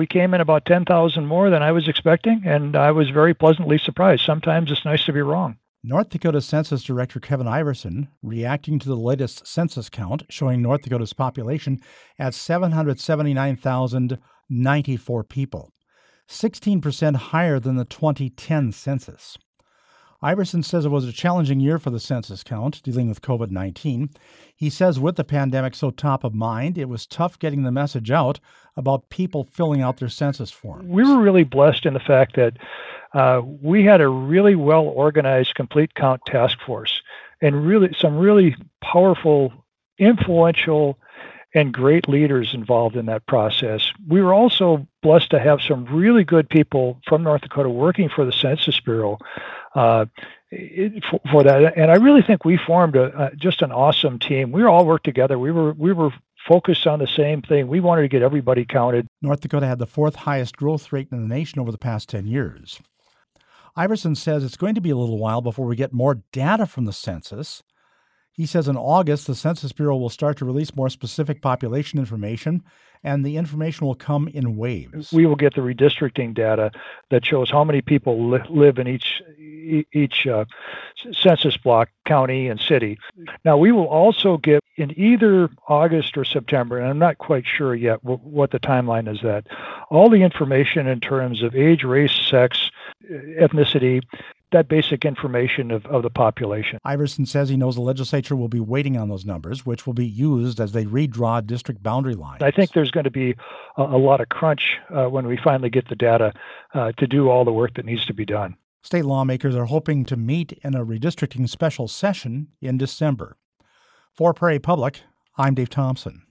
we came in about 10,000 more than I was expecting, and I was very pleasantly surprised. Sometimes it's nice to be wrong. North Dakota Census Director Kevin Iverson reacting to the latest census count showing North Dakota's population at 779,094 people, 16% higher than the 2010 census. Iverson says it was a challenging year for the census count, dealing with COVID-19. He says with the pandemic so top of mind, it was tough getting the message out about people filling out their census forms. We were really blessed in the fact that we had a really well-organized complete count task force and really some really powerful, influential, and great leaders involved in that process. We were also blessed to have some really good people from North Dakota working for the Census Bureau for that. And I really think we formed just an awesome team. We all worked together. We were focused on the same thing. We wanted to get everybody counted. North Dakota had the fourth highest growth rate in the nation over the past 10 years. Iverson says it's going to be a little while before we get more data from the census. He says in August, the Census Bureau will start to release more specific population information, and the information will come in waves. We will get the redistricting data that shows how many people live in each census block, county, and city. Now, we will also get in either August or September, and I'm not quite sure yet what the timeline is that, all the information in terms of age, race, sex, ethnicity, that basic information of the population. Iverson says he knows the legislature will be waiting on those numbers, which will be used as they redraw district boundary lines. I think there's going to be a lot of crunch when we finally get the data to do all the work that needs to be done. State lawmakers are hoping to meet in a redistricting special session in December. For Prairie Public, I'm Dave Thompson.